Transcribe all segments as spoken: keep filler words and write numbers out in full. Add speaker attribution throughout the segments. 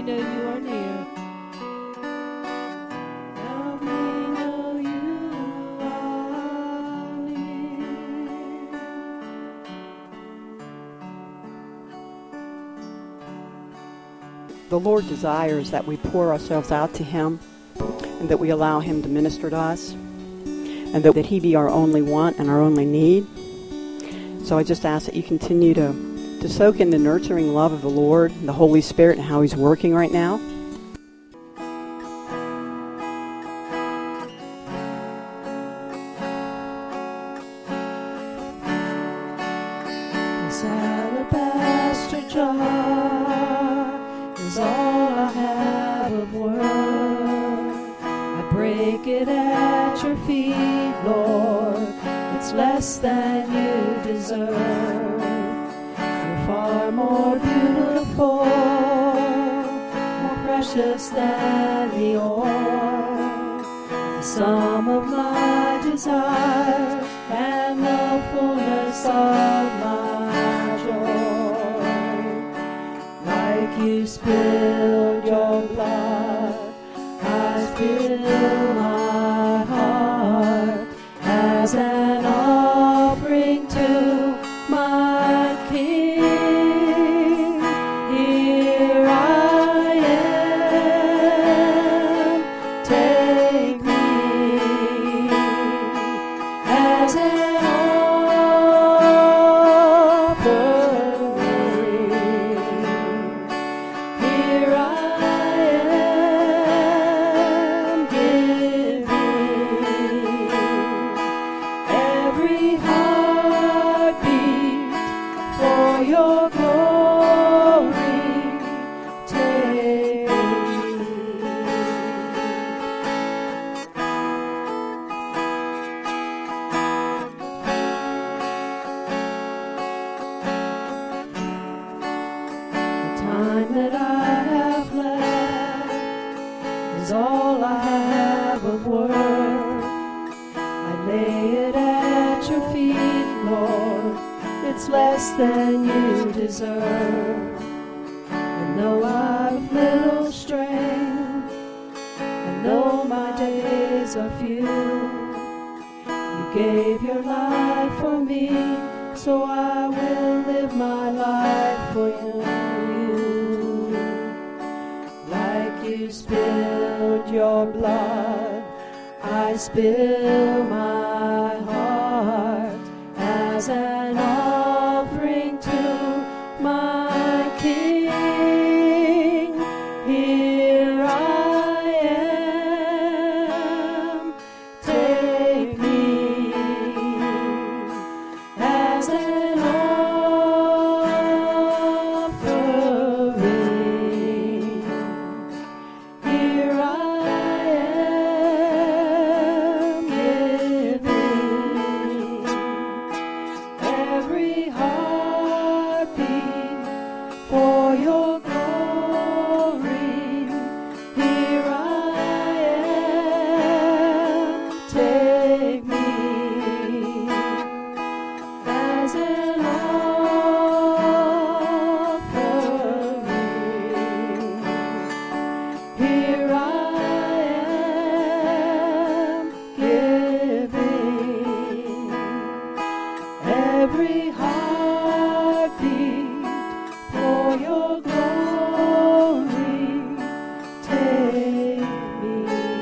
Speaker 1: know you are near. Help me know you are near.
Speaker 2: The Lord desires that we pour ourselves out to Him and that we allow Him to minister to us and that, that He be our only want and our only need. So I just ask that you continue to, to soak in the nurturing love of the Lord and the Holy Spirit and how He's working right now.
Speaker 1: This alabaster jar is all I have of worth. I break it at your feet, Lord. It's less than you deserve. You're far more beautiful, more precious than the ore. The sum of my desires and the fullness of my joy. Like you spilled your blood, I spill my heart as an offering to my King. Here I am, take me as an offering. Here I am, give me every heartbeat for your glory. Take me. The time that I have left is all I have of worth. I lay it at your feet, Lord. It's less than you deserve. And though I've little strength, and though my days are few, you gave your life for me, so I will live my life for you. Like you spilled your blood, I spill my heart as an offering to my King. Here I am, take me as an offering. Here I am, giving every heartbeat for your glory. Here I am, take me as an offering. Here I am, giving every heartbeat for your glory. Take me.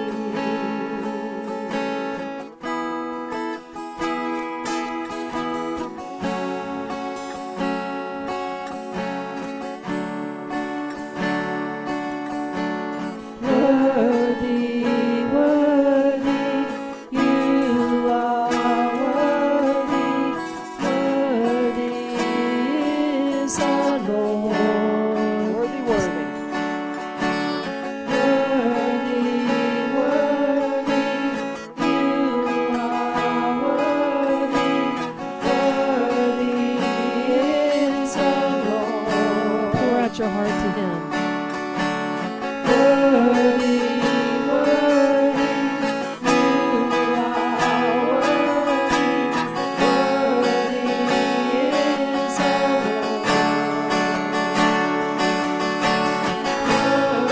Speaker 1: Worthy, worthy, you are worthy. Worthy is the Lord.
Speaker 2: Worthy, worthy.
Speaker 1: Worthy, worthy, you are worthy. Worthy is the Lord. Pour out your heart to Him. Worthy, worthy, you are worthy. Worthy is the Lord.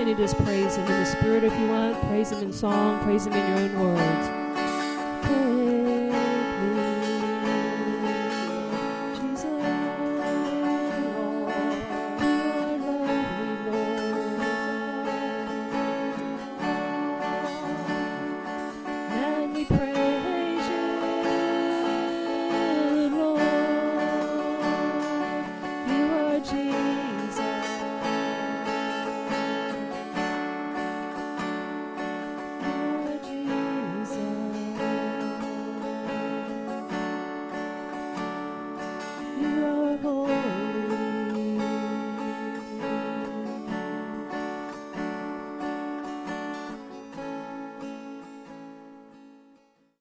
Speaker 1: continue to just praise him in the spirit if you want. Praise him in song. Praise him in your own words.